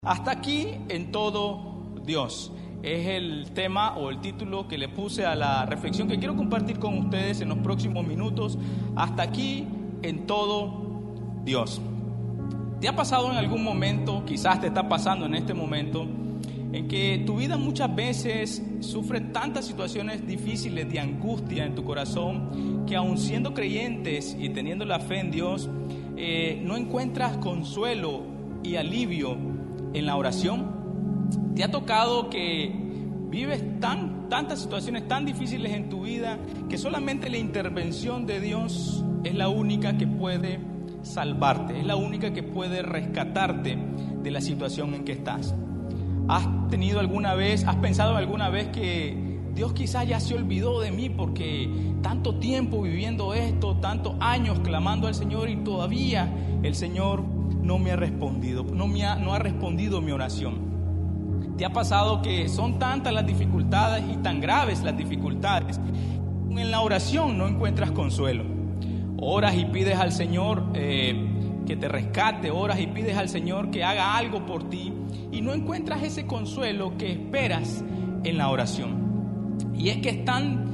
Hasta aquí en todo Dios. Es el tema o el título que le puse a la reflexión que quiero compartir con ustedes en los próximos minutos. Hasta aquí en todo Dios. ¿Te ha pasado en algún momento, quizás te está pasando en este momento, en que tu vida muchas veces sufre tantas situaciones difíciles de angustia en tu corazón, que aun siendo creyentes y teniendo la fe en Dios, no encuentras consuelo y alivio en la oración? ¿Te ha tocado que vives tantas situaciones tan difíciles en tu vida que solamente la intervención de Dios es la única que puede salvarte, es la única que puede rescatarte de la situación en que estás? ¿Has pensado alguna vez que Dios quizás ya se olvidó de mí porque tanto tiempo viviendo esto, tantos años clamando al Señor y todavía el Señor no me ha respondido, no ha respondido mi oración? ¿Te ha pasado que son tantas las dificultades y tan graves las dificultades? En la oración no encuentras consuelo. Oras y pides al Señor que te rescate, oras y pides al Señor que haga algo por ti y no encuentras ese consuelo que esperas en la oración. Y es que es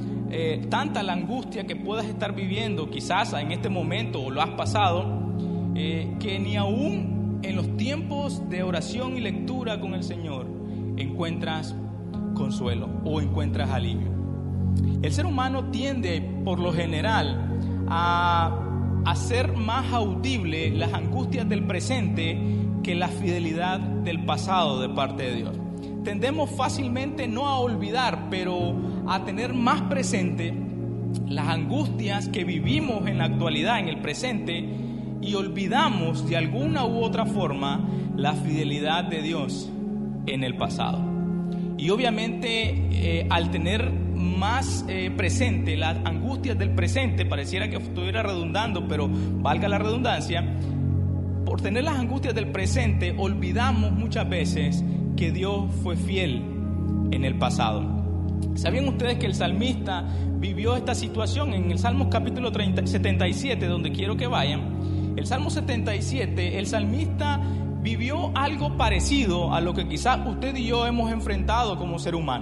tanta la angustia que puedas estar viviendo quizás en este momento o lo has pasado, que ni aún en los tiempos de oración y lectura con el Señor encuentras consuelo o encuentras alivio. El ser humano tiende por lo general a hacer más audible las angustias del presente que la fidelidad del pasado de parte de Dios. Tendemos fácilmente no a olvidar, pero a tener más presente las angustias que vivimos en la actualidad, en el presente, y olvidamos de alguna u otra forma la fidelidad de Dios en el pasado. Y obviamente al tener más presente las angustias del presente, pareciera que estuviera redundando, pero valga la redundancia, por tener las angustias del presente olvidamos muchas veces que Dios fue fiel en el pasado. ¿Sabían ustedes que el salmista vivió esta situación en el Salmo capítulo 77, donde quiero que vayan? El Salmo 77, el salmista vivió algo parecido a lo que quizás usted y yo hemos enfrentado como ser humano.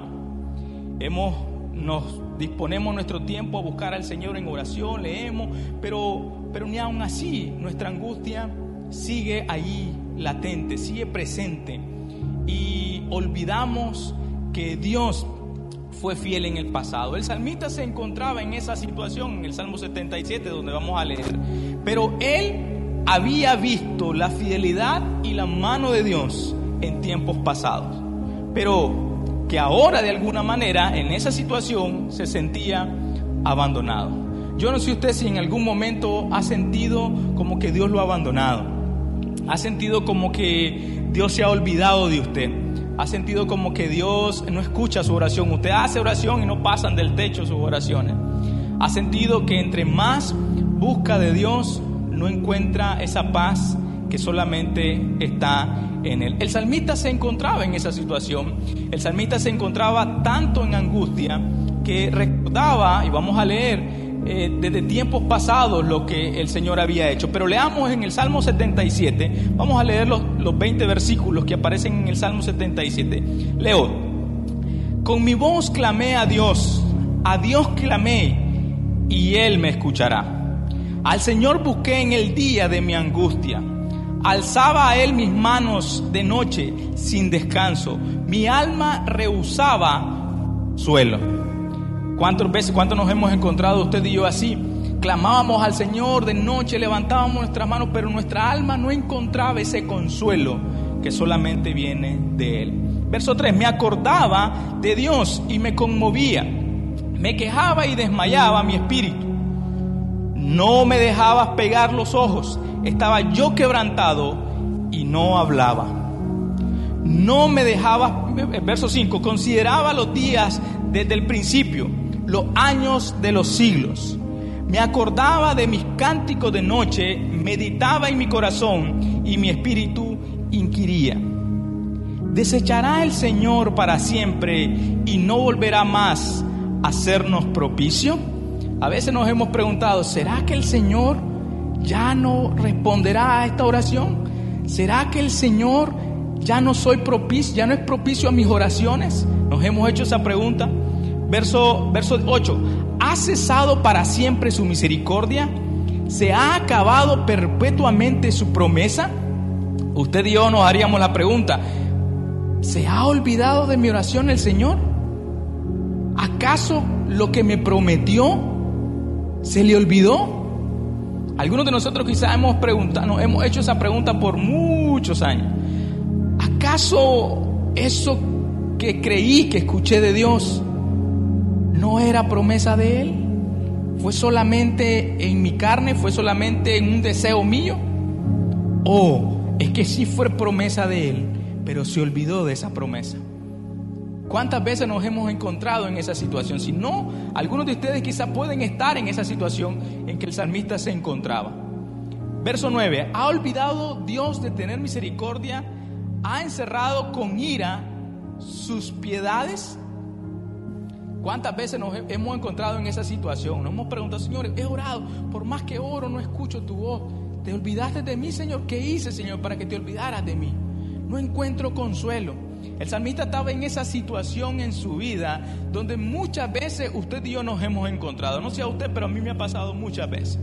Nos disponemos nuestro tiempo a buscar al Señor en oración, leemos, pero ni aun así nuestra angustia sigue ahí latente, sigue presente, y olvidamos que Dios fue fiel en el pasado. El salmista se encontraba en esa situación en el Salmo 77, donde vamos a leer, pero él había visto la fidelidad y la mano de Dios en tiempos pasados, pero que ahora de alguna manera en esa situación se sentía abandonado. Yo no sé usted si en algún momento ha sentido como que Dios lo ha abandonado, ha sentido como que Dios se ha olvidado de usted, ha sentido como que Dios no escucha su oración. Usted hace oración y no pasan del techo sus oraciones. Ha sentido que entre más busca de Dios no encuentra esa paz que solamente está en Él. El salmista se encontraba en esa situación. El salmista se encontraba tanto en angustia que recordaba, y vamos a leer desde tiempos pasados lo que el Señor había hecho. Pero leamos en el Salmo 77, vamos a leer los 20 versículos que aparecen en el Salmo 77. Leo: con mi voz clamé a Dios clamé, y Él me escuchará. Al Señor busqué en el día de mi angustia, alzaba a Él mis manos de noche sin descanso, mi alma rehusaba suelo. ¿Cuántas nos hemos encontrado usted y yo así? Clamábamos al Señor de noche, levantábamos nuestras manos, pero nuestra alma no encontraba ese consuelo que solamente viene de Él. Verso 3: me acordaba de Dios y me conmovía, me quejaba y desmayaba mi espíritu. No me dejabas pegar los ojos, estaba yo quebrantado y no hablaba. No me dejabas, verso 5, consideraba los días desde el principio, los años de los siglos. Me acordaba de mis cánticos de noche, meditaba en mi corazón y mi espíritu inquiría. ¿Desechará el Señor para siempre y no volverá más a hacernos propicio? A veces nos hemos preguntado, ¿será que el Señor ya no responderá a esta oración? ¿Será que el Señor ya no soy propicio, ya no es propicio a mis oraciones. Nos hemos hecho esa pregunta. Verso 8. ¿Ha cesado para siempre su misericordia? ¿Se ha acabado perpetuamente su promesa? Usted y yo nos haríamos la pregunta: ¿se ha olvidado de mi oración el Señor? ¿Acaso lo que me prometió se le olvidó? Algunos de nosotros quizás hemos hecho esa pregunta por muchos años. ¿Acaso eso que creí que escuché de Dios no era promesa de Él? ¿Fue solamente en mi carne? ¿Fue solamente en un deseo mío? ¿O es que sí fue promesa de Él, pero se olvidó de esa promesa? ¿Cuántas veces nos hemos encontrado en esa situación? Si no, algunos de ustedes quizás pueden estar en esa situación en que el salmista se encontraba. Verso 9. ¿Ha olvidado Dios de tener misericordia? ¿Ha encerrado con ira sus piedades? ¿Cuántas veces nos hemos encontrado en esa situación? Nos hemos preguntado: Señor, he orado, por más que oro no escucho tu voz. ¿Te olvidaste de mí, Señor? ¿Qué hice, Señor, para que te olvidaras de mí? No encuentro consuelo. El salmista estaba en esa situación en su vida donde muchas veces usted y yo nos hemos encontrado. No sé a usted, pero a mí me ha pasado muchas veces.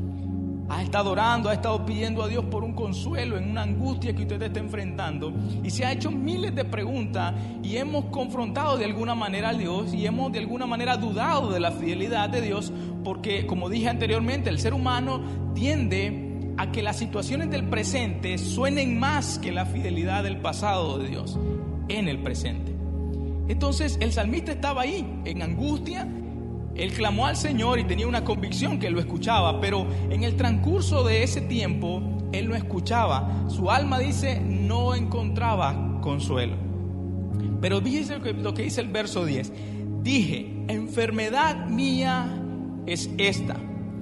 Ha estado orando, ha estado pidiendo a Dios por un consuelo en una angustia que usted está enfrentando, y se ha hecho miles de preguntas, y hemos confrontado de alguna manera a Dios, y hemos de alguna manera dudado de la fidelidad de Dios, porque, como dije anteriormente, el ser humano tiende a que las situaciones del presente suenen más que la fidelidad del pasado de Dios en el presente. Entonces el salmista estaba ahí en angustia. Él clamó al Señor y tenía una convicción que Él lo escuchaba, pero en el transcurso de ese tiempo Él no escuchaba. Su alma, dice, no encontraba consuelo. Pero dice lo que dice el verso 10. Dije: enfermedad mía es esta.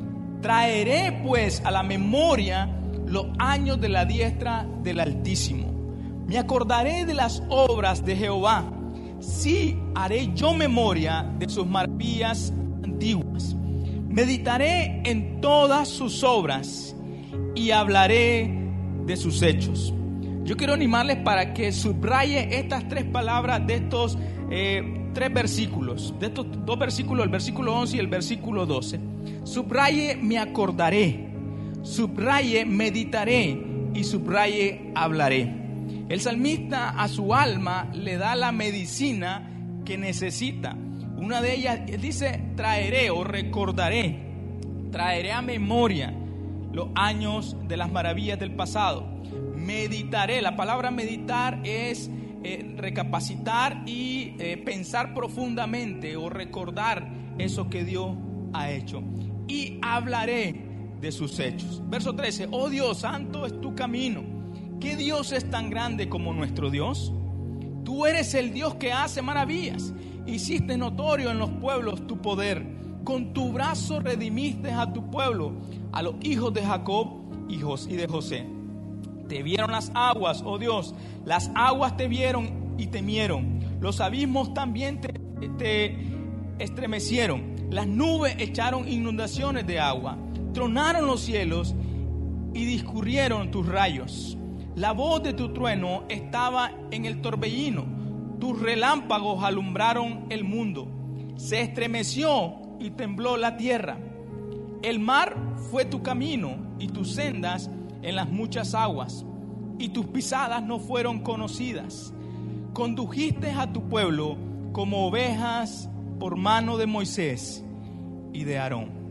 Traeré pues a la memoria los años de la diestra del Altísimo. Me acordaré de las obras de Jehová. Sí, haré yo memoria de sus maravillas antiguas. Meditaré en todas sus obras y hablaré de sus hechos. Yo quiero animarles para que subraye estas tres palabras de estos tres versículos, de estos dos versículos, el versículo 11 y el versículo 12. Subraye me acordaré, subraye meditaré y subraye hablaré. El salmista a su alma le da la medicina que necesita. Una de ellas dice: traeré o recordaré, traeré a memoria los años de las maravillas del pasado. Meditaré, la palabra meditar es recapacitar y pensar profundamente o recordar eso que Dios ha hecho. Y hablaré de sus hechos. Verso 13. Oh Dios, santo es tu camino. ¿Qué Dios es tan grande como nuestro Dios? Tú eres el Dios que hace maravillas. Hiciste notorio en los pueblos tu poder. Con tu brazo redimiste a tu pueblo, a los hijos de Jacob y de José. Te vieron las aguas, oh Dios. Las aguas te vieron y temieron. Los abismos también te estremecieron. Las nubes echaron inundaciones de agua. Tronaron los cielos y discurrieron tus rayos. La voz de tu trueno estaba en el torbellino. Tus relámpagos alumbraron el mundo. Se estremeció y tembló la tierra. El mar fue tu camino y tus sendas en las muchas aguas, y tus pisadas no fueron conocidas. Condujiste a tu pueblo como ovejas por mano de Moisés y de Aarón.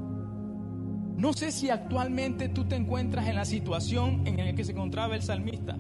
No sé si actualmente tú te encuentras en la situación en la que se encontraba el salmista.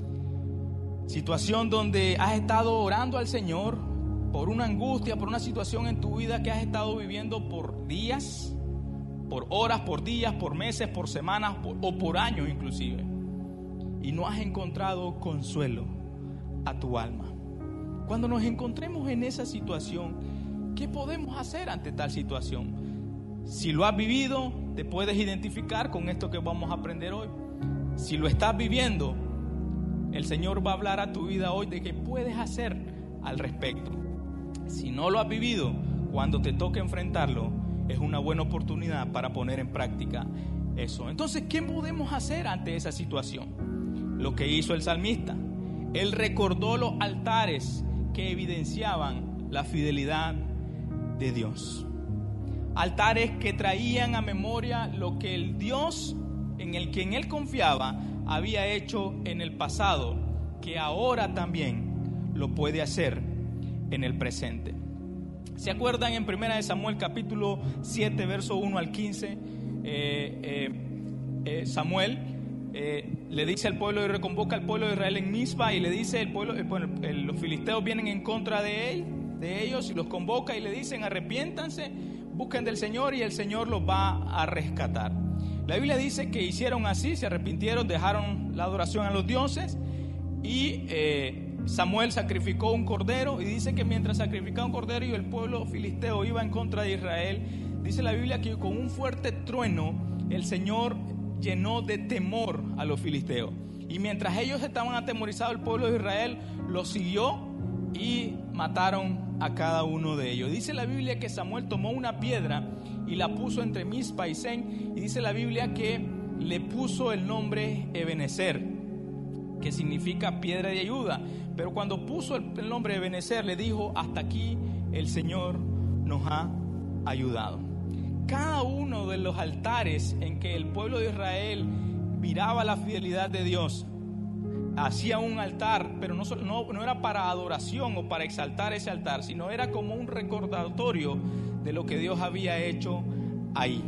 Situación donde has estado orando al Señor por una angustia, por una situación en tu vida que has estado viviendo por días, por horas, por días, por meses, por semanas o por años inclusive. Y no has encontrado consuelo a tu alma. Cuando nos encontremos en esa situación, ¿qué podemos hacer ante tal situación? Si lo has vivido, te puedes identificar con esto que vamos a aprender hoy. Si lo estás viviendo, el Señor va a hablar a tu vida hoy de qué puedes hacer al respecto. Si no lo has vivido, cuando te toque enfrentarlo, es una buena oportunidad para poner en práctica eso. Entonces, ¿qué podemos hacer ante esa situación? Lo que hizo el salmista. Él recordó los altares que evidenciaban la fidelidad de Dios. Altares que traían a memoria lo que el Dios en el que él confiaba había hecho en el pasado, que ahora también lo puede hacer en el presente. ¿Se acuerdan en 1 Samuel capítulo 7, verso 1 al 15? Samuel le dice al pueblo y reconvoca al pueblo de Israel en Mizpa, y le dice los filisteos vienen en contra de ellos, y los convoca y le dicen: arrepiéntanse, busquen del Señor y el Señor los va a rescatar. La Biblia dice que hicieron así, se arrepintieron, dejaron la adoración a los dioses, y Samuel sacrificó un cordero, y dice que mientras sacrificaba un cordero y el pueblo filisteo iba en contra de Israel, dice la Biblia que con un fuerte trueno el Señor llenó de temor a los filisteos, y mientras ellos estaban atemorizados, el pueblo de Israel los siguió y mataron a cada uno de ellos. Dice la Biblia que Samuel tomó una piedra y la puso entre Mizpa y Sen, y dice la Biblia que le puso el nombre Ebenezer, que significa piedra de ayuda. Pero cuando puso el nombre Ebenezer, le dijo: hasta aquí el Señor nos ha ayudado. Cada uno de los altares en que el pueblo de Israel miraba la fidelidad de Dios, hacía un altar, pero no era para adoración o para exaltar ese altar, sino era como un recordatorio de lo que Dios había hecho ahí.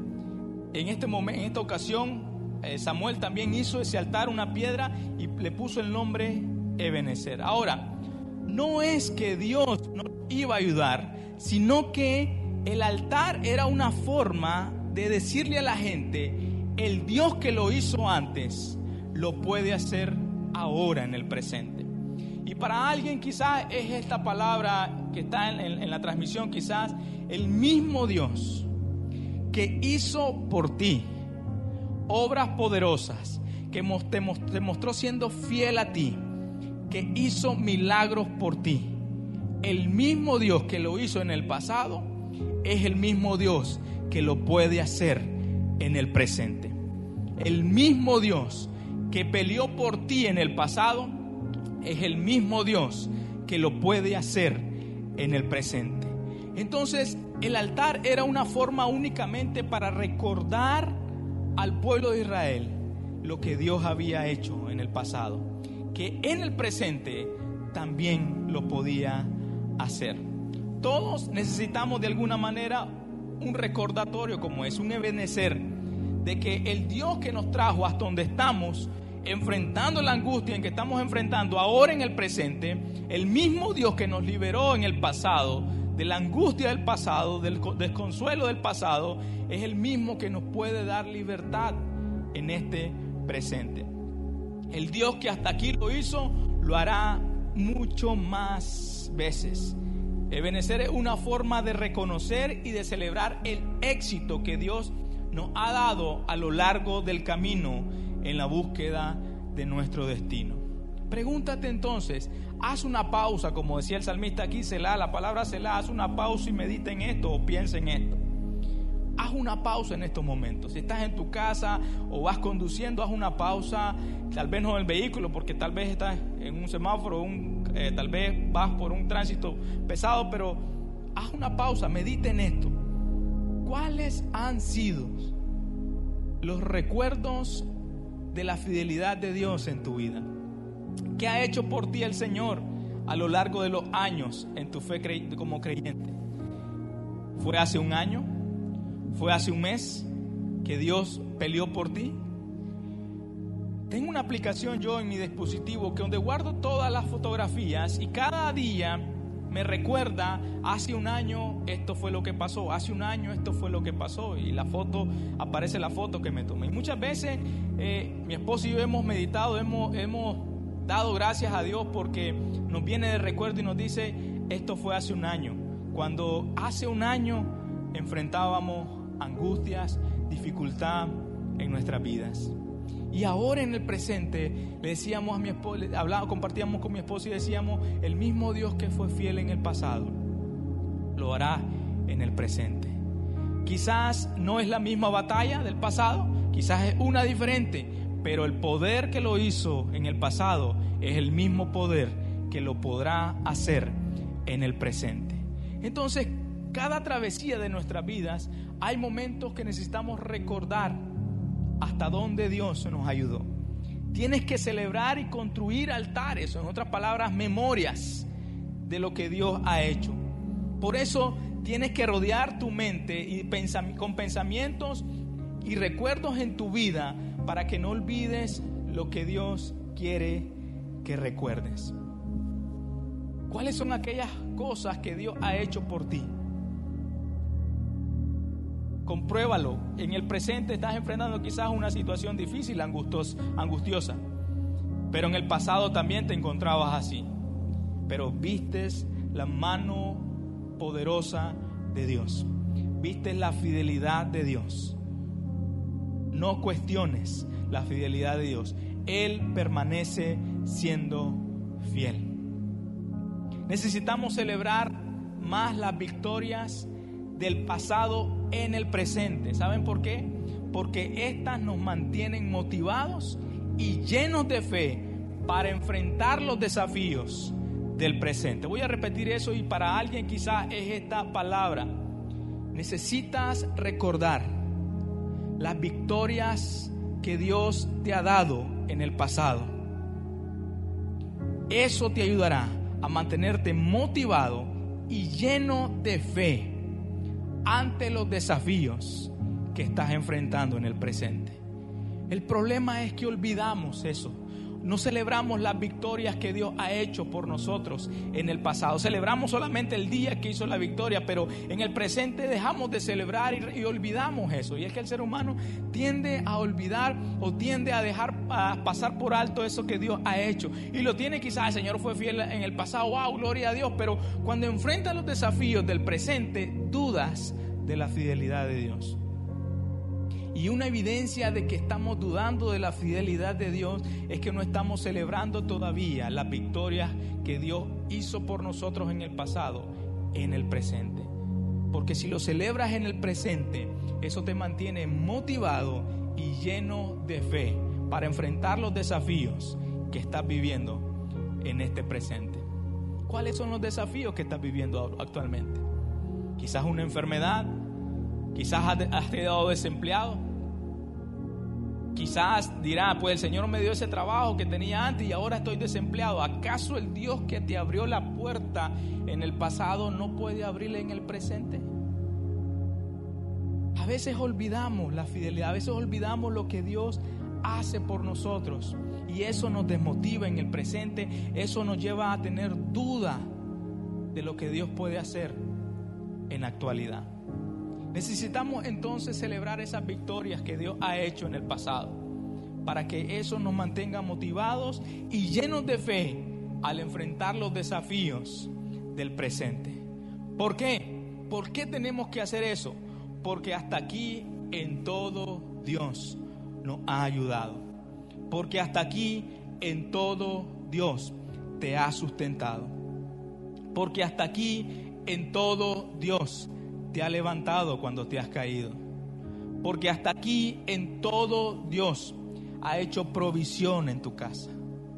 En esta ocasión, Samuel también hizo ese altar, una piedra, y le puso el nombre Ebenezer. Ahora, no es que Dios no iba a ayudar, sino que el altar era una forma de decirle a la gente: el Dios que lo hizo antes lo puede hacer ahora en el presente. Y para alguien quizás es esta palabra que está en la transmisión, quizás el mismo Dios que hizo por ti obras poderosas, que te mostró siendo fiel a ti, que hizo milagros por ti. El mismo Dios que lo hizo en el pasado es el mismo Dios que lo puede hacer en el presente. El mismo Dios que peleó por ti en el pasado es el mismo Dios que lo puede hacer en el presente. Entonces, el altar era una forma únicamente para recordar al pueblo de Israel lo que Dios había hecho en el pasado, que en el presente también lo podía hacer. Todos necesitamos de alguna manera un recordatorio como es, un Ebenezer, de que el Dios que nos trajo hasta donde estamos, enfrentando la angustia en que estamos enfrentando ahora en el presente, el mismo Dios que nos liberó en el pasado, de la angustia del pasado, del desconsuelo del pasado, es el mismo que nos puede dar libertad en este presente. El Dios que hasta aquí lo hizo, lo hará mucho más veces. Ebenezer es una forma de reconocer y de celebrar el éxito que Dios nos ha dado a lo largo del camino en la búsqueda de nuestro destino. Pregúntate entonces, haz una pausa, como decía el salmista aquí, Selah, la palabra Selah, haz una pausa y medita en esto o piensa en esto. Haz una pausa en estos momentos. Si estás en tu casa o vas conduciendo, haz una pausa, tal vez no en el vehículo, porque tal vez estás en un semáforo, tal vez vas por un tránsito pesado, pero haz una pausa, medita en esto. ¿Cuáles han sido los recuerdos de la fidelidad de Dios en tu vida? ¿Qué ha hecho por ti el Señor a lo largo de los años en tu fe como creyente? ¿Fue hace un año? ¿Fue hace un mes que Dios peleó por ti? Tengo una aplicación yo en mi dispositivo que donde guardo todas las fotografías y cada día me recuerda: hace un año esto fue lo que pasó, hace un año esto fue lo que pasó, y la foto, aparece la foto que me tomé. Y muchas veces mi esposo y yo hemos meditado, hemos dado gracias a Dios porque nos viene de recuerdo y nos dice: esto fue hace un año, cuando hace un año enfrentábamos angustias, dificultad en nuestras vidas. Y ahora en el presente le decíamos a mi esposo, compartíamos con mi esposo y decíamos: el mismo Dios que fue fiel en el pasado lo hará en el presente. Quizás no es la misma batalla del pasado, quizás es una diferente, pero el poder que lo hizo en el pasado es el mismo poder que lo podrá hacer en el presente. Entonces, cada travesía de nuestras vidas hay momentos que necesitamos recordar hasta dónde Dios nos ayudó. Tienes que celebrar y construir altares, o en otras palabras, memorias de lo que Dios ha hecho. Por eso tienes que rodear tu mente y con pensamientos y recuerdos en tu vida para que no olvides lo que Dios quiere que recuerdes. ¿Cuáles son aquellas cosas que Dios ha hecho por ti? Compruébalo. En el presente estás enfrentando quizás una situación difícil, angustiosa, pero en el pasado también te encontrabas así. Pero vistes la mano poderosa de Dios, vistes la fidelidad de Dios. No cuestiones la fidelidad de Dios. Él permanece siendo fiel. Necesitamos celebrar más las victorias del pasado en el presente. ¿Saben por qué? Porque estas nos mantienen motivados y llenos de fe para enfrentar los desafíos del presente. Voy a repetir eso, y para alguien quizás es esta palabra. Necesitas recordar las victorias que Dios te ha dado en el pasado. Eso te ayudará a mantenerte motivado y lleno de fe ante los desafíos que estás enfrentando en el presente. El problema es que olvidamos eso. No celebramos las victorias que Dios ha hecho por nosotros en el pasado. Celebramos solamente el día que hizo la victoria, pero en el presente dejamos de celebrar y olvidamos eso. Y es que el ser humano tiende a olvidar o tiende a dejar pasar por alto eso que Dios ha hecho. Y lo tiene, quizás el Señor fue fiel en el pasado, wow, gloria a Dios. Pero cuando enfrentas los desafíos del presente, dudas de la fidelidad de Dios. Y una evidencia de que estamos dudando de la fidelidad de Dios es que no estamos celebrando todavía las victorias que Dios hizo por nosotros en el pasado, en el presente. Porque si lo celebras en el presente, eso te mantiene motivado y lleno de fe para enfrentar los desafíos que estás viviendo en este presente. ¿Cuáles son los desafíos que estás viviendo actualmente? Quizás una enfermedad, quizás has quedado desempleado. Quizás dirá, pues el Señor me dio ese trabajo que tenía antes y ahora estoy desempleado. ¿Acaso el Dios que te abrió la puerta en el pasado no puede abrirla en el presente? A veces olvidamos la fidelidad, a veces olvidamos lo que Dios hace por nosotros y eso nos desmotiva en el presente, eso nos lleva a tener duda de lo que Dios puede hacer en la actualidad. Necesitamos entonces celebrar esas victorias que Dios ha hecho en el pasado para que eso nos mantenga motivados y llenos de fe al enfrentar los desafíos del presente. ¿Por qué? ¿Por qué tenemos que hacer eso? Porque hasta aquí en todo Dios nos ha ayudado. Porque hasta aquí en todo Dios te ha sustentado. Porque hasta aquí en todo Dios te ha levantado cuando te has caído. Porque hasta aquí en todo Dios ha hecho provisión en tu casa.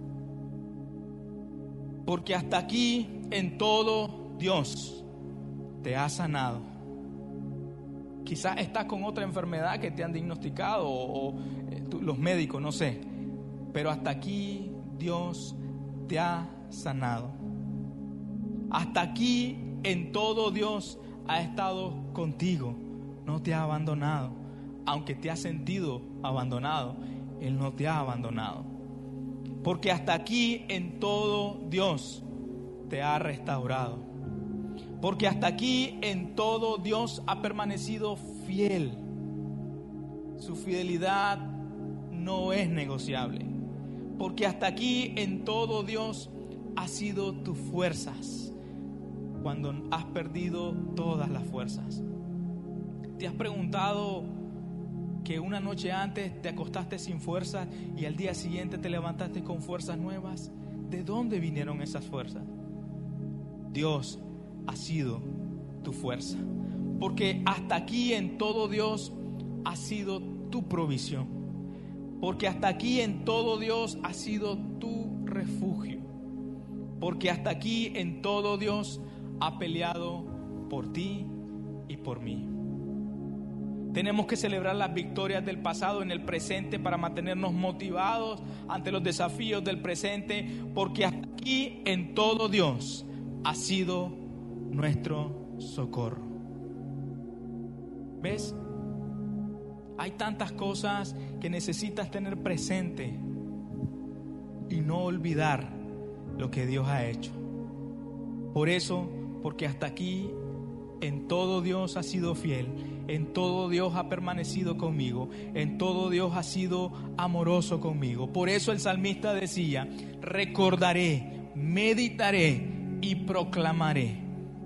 Porque hasta aquí en todo Dios te ha sanado. Quizás estás con otra enfermedad que te han diagnosticado o los médicos, no sé. Pero hasta aquí Dios te ha sanado. Hasta aquí en todo Dios ha estado contigo, no te ha abandonado. Aunque te has sentido abandonado, Él no te ha abandonado. Porque hasta aquí en todo Dios te ha restaurado. Porque hasta aquí en todo Dios ha permanecido fiel. Su fidelidad no es negociable. Porque hasta aquí en todo Dios ha sido tus fuerzas cuando has perdido todas las fuerzas. ¿Te has preguntado que una noche antes te acostaste sin fuerzas y al día siguiente te levantaste con fuerzas nuevas? ¿De dónde vinieron esas fuerzas? Dios ha sido tu fuerza. Porque hasta aquí en todo Dios ha sido tu provisión. Porque hasta aquí en todo Dios ha sido tu refugio. Porque hasta aquí en todo Dios ha peleado por ti y por mí. Tenemos que celebrar las victorias del pasado en el presente para mantenernos motivados ante los desafíos del presente, porque hasta aquí en todo Dios ha sido nuestro socorro. ¿Ves? Hay tantas cosas que necesitas tener presente y no olvidar lo que Dios ha hecho. Por eso, porque hasta aquí en todo Dios ha sido fiel, en todo Dios ha permanecido conmigo, en todo Dios ha sido amoroso conmigo. Por eso el salmista decía: recordaré, meditaré y proclamaré.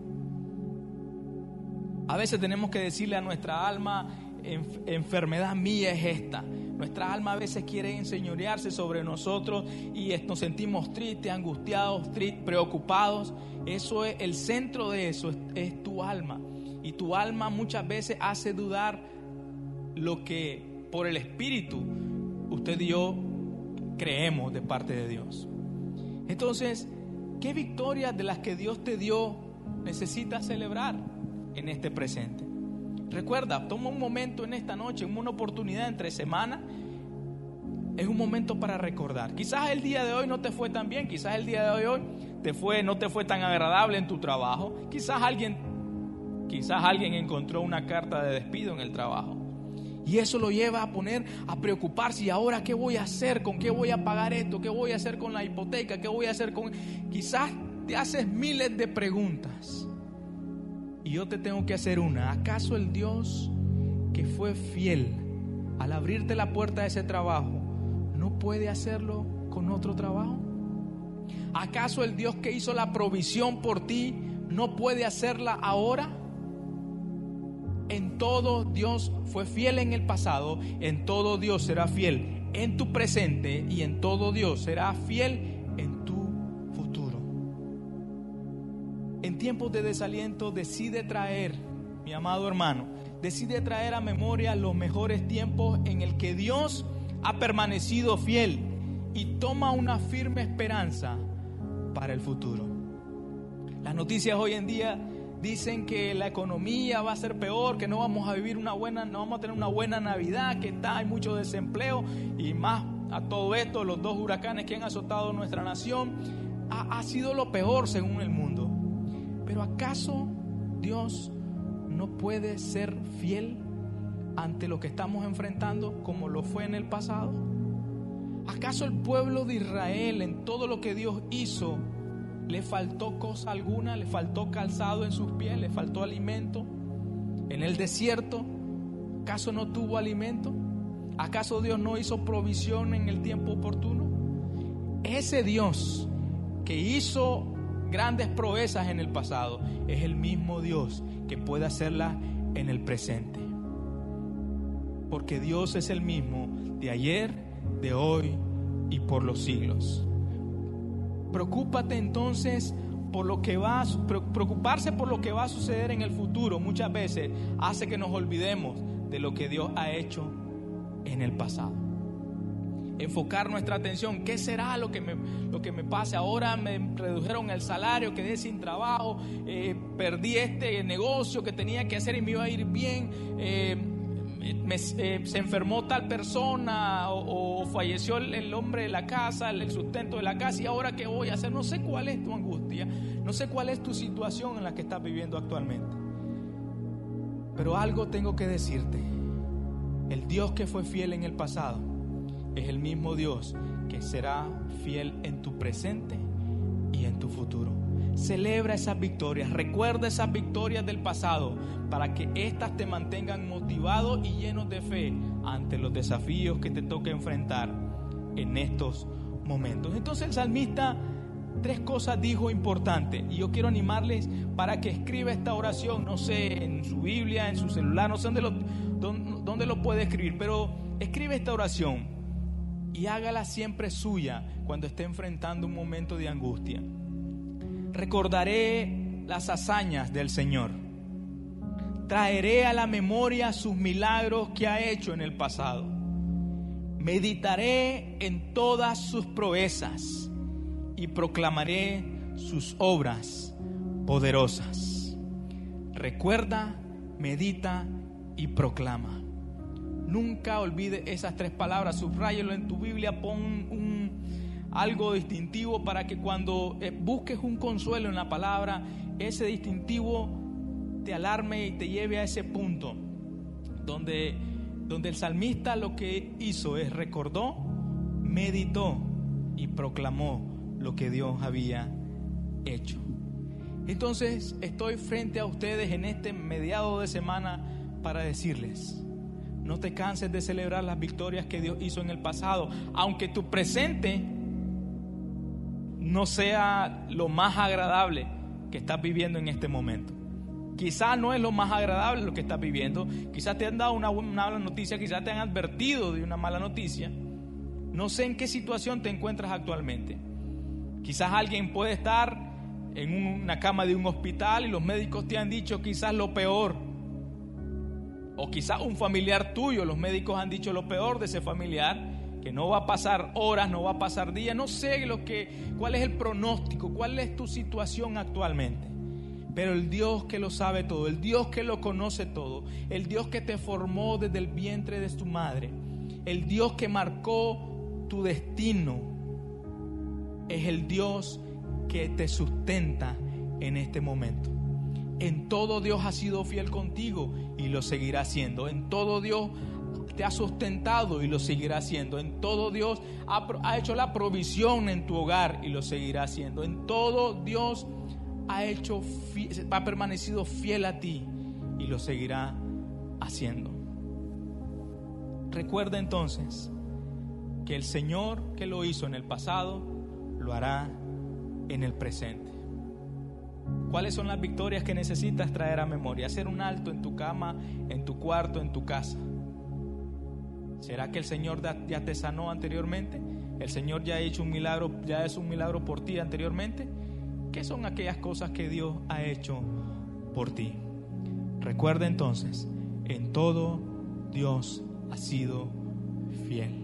A veces tenemos que decirle a nuestra alma: enfermedad mía es esta. Nuestra alma a veces quiere enseñorearse sobre nosotros y nos sentimos tristes, angustiados, preocupados. Eso es el centro de eso, es tu alma. Y tu alma muchas veces hace dudar lo que por el Espíritu usted y yo creemos de parte de Dios. Entonces, ¿qué victorias de las que Dios te dio necesitas celebrar en este presente? Recuerda, toma un momento en esta noche, una oportunidad entre semana. Es un momento para recordar. Quizás el día de hoy no te fue tan bien, quizás el día de hoy no te fue tan agradable en tu trabajo. Quizás alguien encontró una carta de despido en el trabajo. Y eso lo lleva a preocuparse. ¿Y ahora qué voy a hacer? ¿Con qué voy a pagar esto? ¿Qué voy a hacer con la hipoteca? ¿Qué voy a hacer con...? Quizás te haces miles de preguntas. Y yo te tengo que hacer una. ¿Acaso el Dios que fue fiel al abrirte la puerta de ese trabajo no puede hacerlo con otro trabajo? ¿Acaso el Dios que hizo la provisión por ti no puede hacerla ahora? En todo Dios fue fiel en el pasado, en todo Dios será fiel en tu presente y en todo Dios será fiel en tu futuro. En tiempos de desaliento decide traer, mi amado hermano, decide traer a memoria los mejores tiempos en el que Dios ha permanecido fiel y toma una firme esperanza para el futuro. Las noticias hoy en día dicen que la economía va a ser peor, que no vamos a tener una buena Navidad, que hay mucho desempleo y más a todo esto, los 2 huracanes que han azotado nuestra nación, ha sido lo peor según el mundo. Pero ¿acaso Dios no puede ser fiel ante lo que estamos enfrentando como lo fue en el pasado? ¿Acaso el pueblo de Israel, en todo lo que Dios hizo, le faltó cosa alguna? ¿Le faltó calzado en sus pies? ¿Le faltó alimento? En el desierto, ¿acaso no tuvo alimento? ¿Acaso Dios no hizo provisión en el tiempo oportuno? Ese Dios que hizo grandes proezas en el pasado es el mismo Dios que puede hacerlas en el presente. Porque Dios es el mismo de ayer, de hoy y por los siglos. Preocúpate entonces preocuparse por lo que va a suceder en el futuro muchas veces hace que nos olvidemos de lo que Dios ha hecho en el pasado. Enfocar nuestra atención, ¿qué será lo que me pase? Ahora me redujeron el salario, quedé sin trabajo, perdí este negocio que tenía que hacer y me iba a ir bien, se enfermó tal persona o falleció el hombre de la casa, el sustento de la casa, y ahora ¿qué voy a hacer? No sé cuál es tu angustia, no sé cuál es tu situación en la que estás viviendo actualmente, pero algo tengo que decirte: el Dios que fue fiel en el pasado es el mismo Dios que será fiel en tu presente y en tu futuro. Celebra esas victorias, recuerda esas victorias del pasado para que éstas te mantengan motivados y llenos de fe ante los desafíos que te toca enfrentar en estos momentos. Entonces el salmista 3 cosas dijo importantes y yo quiero animarles para que escriba esta oración, no sé, en su Biblia, en su celular, no sé dónde lo puede escribir, pero escribe esta oración y hágala siempre suya cuando esté enfrentando un momento de angustia. Recordaré las hazañas del Señor. Traeré a la memoria sus milagros que ha hecho en el pasado. Meditaré en todas sus proezas y proclamaré sus obras poderosas. Recuerda, medita y proclama. Nunca olvide esas 3 palabras, subráyelo en tu Biblia, pon algo distintivo para que cuando busques un consuelo en la palabra, ese distintivo te alarme y te lleve a ese punto donde el salmista lo que hizo es recordó, meditó y proclamó lo que Dios había hecho. Entonces estoy frente a ustedes en este mediado de semana para decirles: no te canses de celebrar las victorias que Dios hizo en el pasado, aunque tu presente no sea lo más agradable que estás viviendo en este momento. Quizás no es lo más agradable lo que estás viviendo, quizás te han dado una mala noticia, quizás te han advertido de una mala noticia. No sé en qué situación te encuentras actualmente. Quizás alguien puede estar en una cama de un hospital y los médicos te han dicho quizás lo peor. O quizás un familiar tuyo, los médicos han dicho lo peor de ese familiar, que no va a pasar horas, no va a pasar días. No sé cuál es el pronóstico, cuál es tu situación actualmente. Pero el Dios que lo sabe todo, el Dios que lo conoce todo, el Dios que te formó desde el vientre de tu madre, el Dios que marcó tu destino, es el Dios que te sustenta en este momento. En todo Dios ha sido fiel contigo y lo seguirá haciendo. En todo Dios te ha sustentado y lo seguirá haciendo. En todo Dios ha hecho la provisión en tu hogar y lo seguirá haciendo. En todo Dios ha permanecido fiel a ti y lo seguirá haciendo. Recuerda entonces que el Señor que lo hizo en el pasado lo hará en el presente. ¿Cuáles son las victorias que necesitas traer a memoria? Hacer un alto en tu cama, en tu cuarto, en tu casa. ¿Será que el Señor ya te sanó anteriormente? ¿El Señor ya ha hecho un milagro, ya es un milagro por ti anteriormente? ¿Qué son aquellas cosas que Dios ha hecho por ti? Recuerda entonces, en todo Dios ha sido fiel.